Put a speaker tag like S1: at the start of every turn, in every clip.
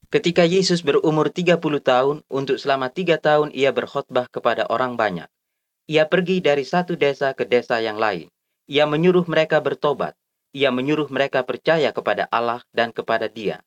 S1: Ketika Yesus berumur 30 tahun, untuk selama 3 tahun ia berkhotbah kepada orang banyak. Ia pergi dari satu desa ke desa yang lain. Ia menyuruh mereka bertobat. Ia menyuruh mereka percaya kepada Allah dan kepada Dia.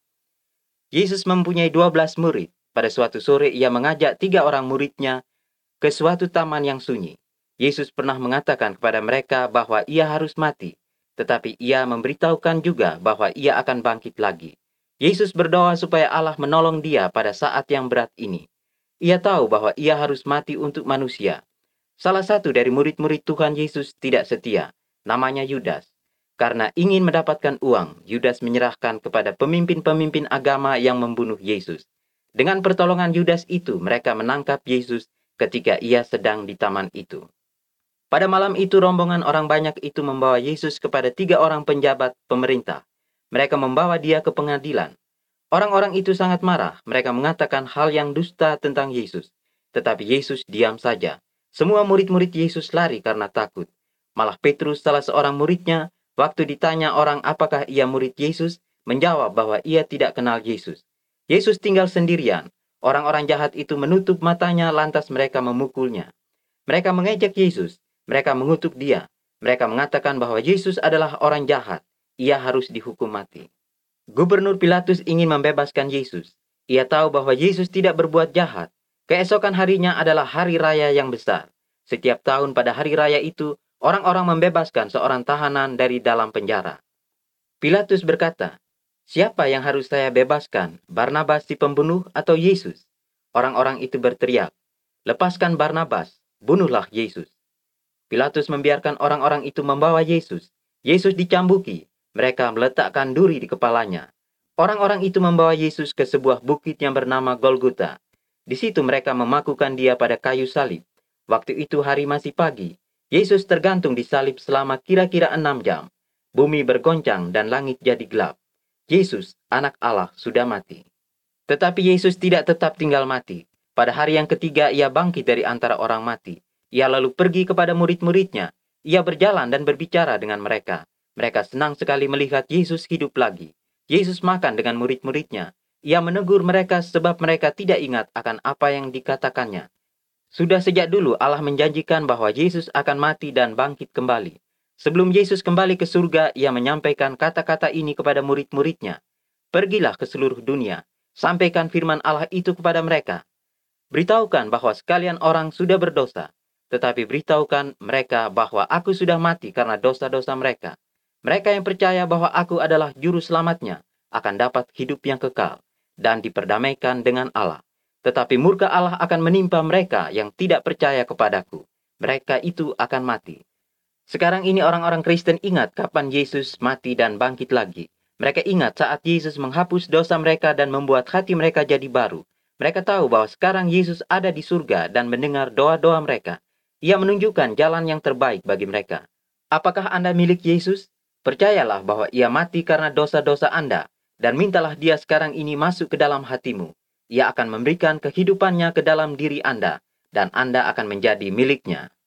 S1: Yesus mempunyai 12 murid. Pada suatu sore ia mengajak 3 orang muridnya ke suatu taman yang sunyi. Yesus pernah mengatakan kepada mereka bahwa ia harus mati, tetapi ia memberitahukan juga bahwa ia akan bangkit lagi. Yesus berdoa supaya Allah menolong dia pada saat yang berat ini. Ia tahu bahwa ia harus mati untuk manusia. Salah satu dari murid-murid Tuhan Yesus tidak setia, namanya Yudas. Karena ingin mendapatkan uang, Yudas menyerahkan kepada pemimpin-pemimpin agama yang membunuh Yesus. Dengan pertolongan Yudas itu, mereka menangkap Yesus ketika ia sedang di taman itu. Pada malam itu, rombongan orang banyak itu membawa Yesus kepada 3 orang penjabat pemerintah. Mereka membawa dia ke pengadilan. Orang-orang itu sangat marah. Mereka mengatakan hal yang dusta tentang Yesus. Tetapi Yesus diam saja. Semua murid-murid Yesus lari karena takut. Malah Petrus, salah seorang muridnya, waktu ditanya orang apakah ia murid Yesus, menjawab bahwa ia tidak kenal Yesus. Yesus tinggal sendirian. Orang-orang jahat itu menutup matanya lantas mereka memukulnya. Mereka mengejek Yesus. Mereka mengutuk dia. Mereka mengatakan bahwa Yesus adalah orang jahat. Ia harus dihukum mati. Gubernur Pilatus ingin membebaskan Yesus. Ia tahu bahwa Yesus tidak berbuat jahat. Keesokan harinya adalah hari raya yang besar. Setiap tahun pada hari raya itu, orang-orang membebaskan seorang tahanan dari dalam penjara. Pilatus berkata, "Siapa yang harus saya bebaskan, Barnabas si pembunuh atau Yesus?" Orang-orang itu berteriak, "Lepaskan Barnabas, bunuhlah Yesus." Pilatus membiarkan orang-orang itu membawa Yesus. Yesus dicambuki. Mereka meletakkan duri di kepalanya. Orang-orang itu membawa Yesus ke sebuah bukit yang bernama Golgota. Di situ mereka memakukan dia pada kayu salib. Waktu itu hari masih pagi. Yesus tergantung di salib selama kira-kira 6 jam. Bumi bergoncang dan langit jadi gelap. Yesus, anak Allah, sudah mati. Tetapi Yesus tidak tetap tinggal mati. Pada hari yang ketiga ia bangkit dari antara orang mati. Ia lalu pergi kepada murid-muridnya. Ia berjalan dan berbicara dengan mereka. Mereka senang sekali melihat Yesus hidup lagi. Yesus makan dengan murid-muridnya. Ia menegur mereka sebab mereka tidak ingat akan apa yang dikatakannya. Sudah sejak dulu Allah menjanjikan bahwa Yesus akan mati dan bangkit kembali. Sebelum Yesus kembali ke surga, ia menyampaikan kata-kata ini kepada murid-muridnya. "Pergilah ke seluruh dunia, sampaikan firman Allah itu kepada mereka. Beritahukan bahwa sekalian orang sudah berdosa, tetapi beritahukan mereka bahwa aku sudah mati karena dosa-dosa mereka. Mereka yang percaya bahwa aku adalah juru selamatnya akan dapat hidup yang kekal dan diperdamaikan dengan Allah. Tetapi murka Allah akan menimpa mereka yang tidak percaya kepadaku. Mereka itu akan mati." Sekarang ini orang-orang Kristen ingat kapan Yesus mati dan bangkit lagi. Mereka ingat saat Yesus menghapus dosa mereka dan membuat hati mereka jadi baru. Mereka tahu bahwa sekarang Yesus ada di surga dan mendengar doa-doa mereka. Ia menunjukkan jalan yang terbaik bagi mereka. Apakah Anda milik Yesus? Percayalah bahwa ia mati karena dosa-dosa Anda, dan mintalah dia sekarang ini masuk ke dalam hatimu. Ia akan memberikan kehidupannya ke dalam diri Anda, dan Anda akan menjadi miliknya.